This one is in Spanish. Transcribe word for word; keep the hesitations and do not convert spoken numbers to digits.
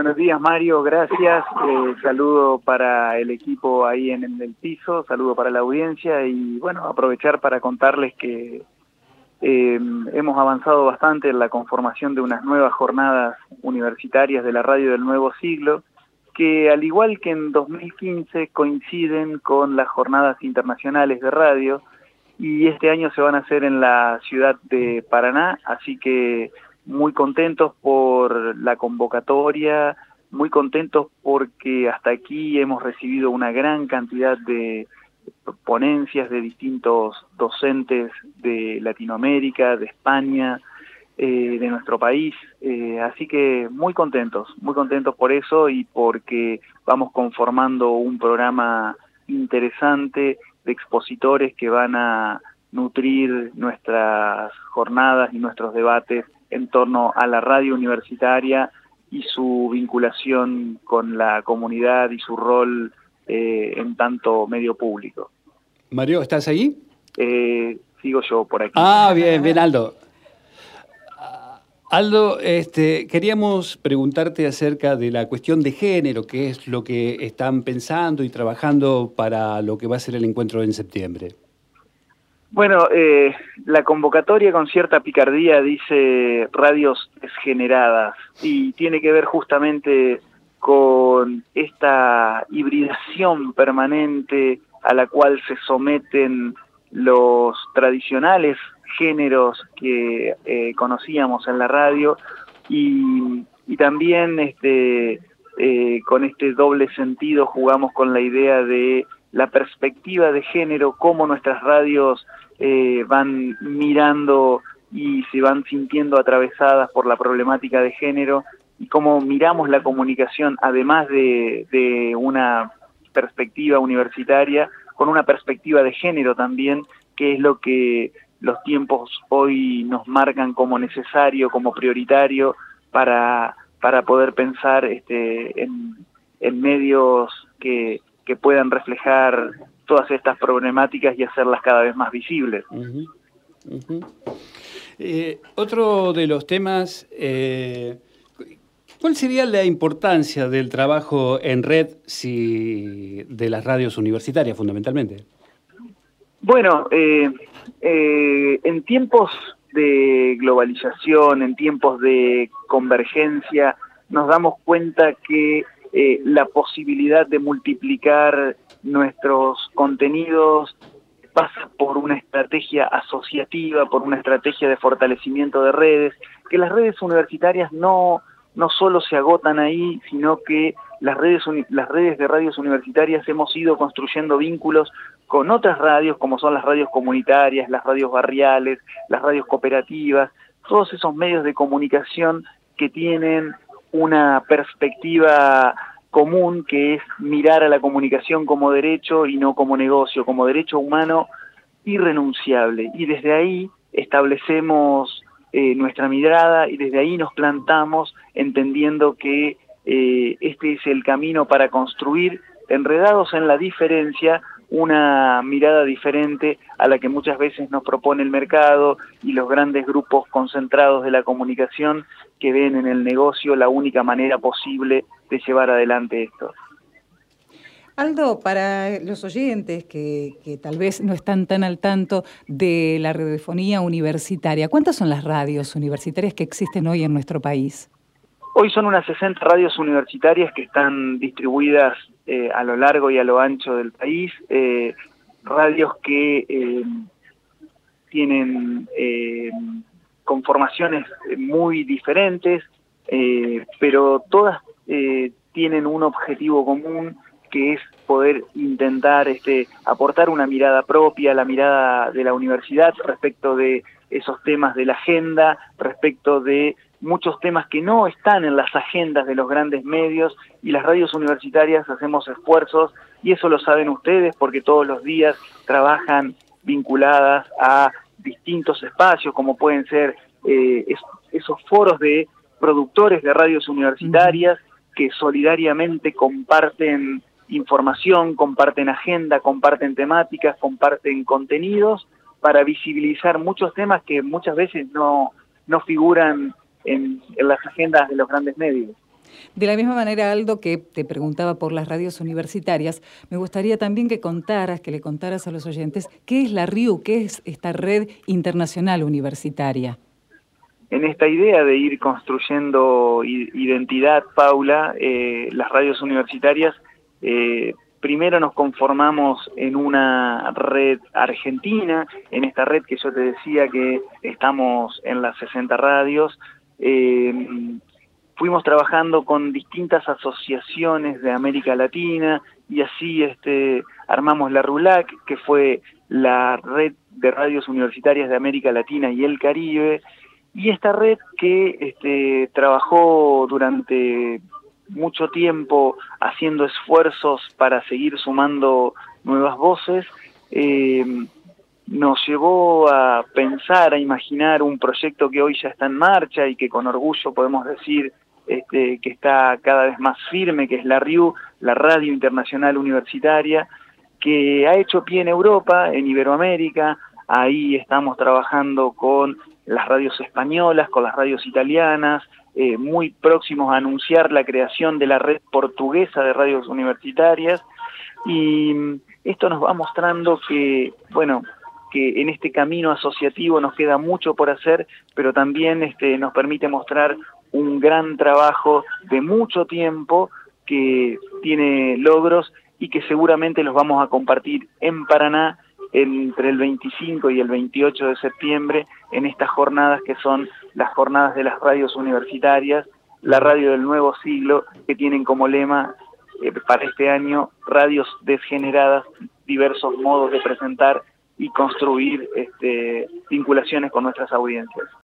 Buenos días, Mario, gracias. Eh, saludo para el equipo ahí en el, el piso, saludo para la audiencia y bueno, aprovechar para contarles que eh, hemos avanzado bastante en la conformación de unas nuevas jornadas universitarias de la radio del nuevo siglo, que al igual que en dos mil quince coinciden con las jornadas internacionales de radio y este año se van a hacer en la ciudad de Paraná, así que muy contentos por la convocatoria, muy contentos porque hasta aquí hemos recibido una gran cantidad de ponencias de distintos docentes de Latinoamérica, de España, eh, de nuestro país, eh, así que muy contentos, muy contentos por eso y porque vamos conformando un programa interesante de expositores que van a nutrir nuestras jornadas y nuestros debates en torno a la radio universitaria y su vinculación con la comunidad y su rol eh, en tanto medio público. Mario, ¿estás ahí? Eh, sigo yo por aquí. Ah, bien, bien, Aldo. Aldo, este, queríamos preguntarte acerca de la cuestión de género, qué es lo que están pensando y trabajando para lo que va a ser el encuentro en septiembre. Bueno, eh, la convocatoria con cierta picardía dice radios desgeneradas y tiene que ver justamente con esta hibridación permanente a la cual se someten los tradicionales géneros que eh, conocíamos en la radio y, y también este, eh, con este doble sentido jugamos con la idea de la perspectiva de género, cómo nuestras radios eh, van mirando y se van sintiendo atravesadas por la problemática de género y cómo miramos la comunicación, además de, de una perspectiva universitaria, con una perspectiva de género también, que es lo que los tiempos hoy nos marcan como necesario, como prioritario, para, para poder pensar este, en, en medios que que puedan reflejar todas estas problemáticas y hacerlas cada vez más visibles. Uh-huh. Uh-huh. Eh, otro de los temas, eh, ¿cuál sería la importancia del trabajo en red si, de las radios universitarias fundamentalmente? Bueno, eh, eh, en tiempos de globalización, en tiempos de convergencia, nos damos cuenta que Eh, la posibilidad de multiplicar nuestros contenidos pasa por una estrategia asociativa, por una estrategia de fortalecimiento de redes, que las redes universitarias no, no solo se agotan ahí, sino que las redes, las redes de radios universitarias hemos ido construyendo vínculos con otras radios, como son las radios comunitarias, las radios barriales, las radios cooperativas, todos esos medios de comunicación que tienen una perspectiva común que es mirar a la comunicación como derecho y no como negocio, como derecho humano irrenunciable. Y desde ahí establecemos eh, nuestra mirada y desde ahí nos plantamos entendiendo que eh, este es el camino para construir, enredados en la diferencia, una mirada diferente a la que muchas veces nos propone el mercado y los grandes grupos concentrados de la comunicación que ven en el negocio la única manera posible de llevar adelante esto. Aldo, para los oyentes que, que tal vez no están tan al tanto de la radiofonía universitaria, ¿cuántas son las radios universitarias que existen hoy en nuestro país? Hoy son unas sesenta radios universitarias que están distribuidas eh, a lo largo y a lo ancho del país, eh, radios que eh, tienen eh, conformaciones muy diferentes, eh, pero todas eh, tienen un objetivo común, que es poder intentar este, aportar una mirada propia, la mirada de la universidad respecto de esos temas de la agenda, respecto de muchos temas que no están en las agendas de los grandes medios, y las radios universitarias hacemos esfuerzos, y eso lo saben ustedes porque todos los días trabajan vinculadas a distintos espacios, como pueden ser eh, es, esos foros de productores de radios universitarias que solidariamente comparten información, comparten agenda, comparten temáticas, comparten contenidos para visibilizar muchos temas que muchas veces no, no figuran en, en las agendas de los grandes medios. De la misma manera, Aldo, que te preguntaba por las radios universitarias, me gustaría también que contaras, que le contaras a los oyentes, ¿qué es la R I U? ¿Qué es esta red internacional universitaria? En esta idea de ir construyendo identidad, Paula, eh, las radios universitarias, eh, primero nos conformamos en una red argentina, en esta red que yo te decía que estamos en las sesenta radios. Eh, fuimos trabajando con distintas asociaciones de América Latina y así este, armamos la RULAC, que fue la red de radios universitarias de América Latina y el Caribe. Y esta red que este, trabajó durante mucho tiempo haciendo esfuerzos para seguir sumando nuevas voces, eh, nos llevó a pensar, a imaginar un proyecto que hoy ya está en marcha y que con orgullo podemos decir este, que está cada vez más firme, que es la R I U, la Radio Internacional Universitaria, que ha hecho pie en Europa, en Iberoamérica. Ahí estamos trabajando con las radios españolas, con las radios italianas, eh, muy próximos a anunciar la creación de la red portuguesa de radios universitarias, y esto nos va mostrando que, bueno, que en este camino asociativo nos queda mucho por hacer, pero también este, nos permite mostrar un gran trabajo de mucho tiempo que tiene logros y que seguramente los vamos a compartir en Paraná entre el veinticinco y el veintiocho de septiembre en estas jornadas que son las jornadas de las radios universitarias, la radio del nuevo siglo, que tienen como lema eh, para este año radios desgeneradas, diversos modos de presentar y construir este, vinculaciones con nuestras audiencias.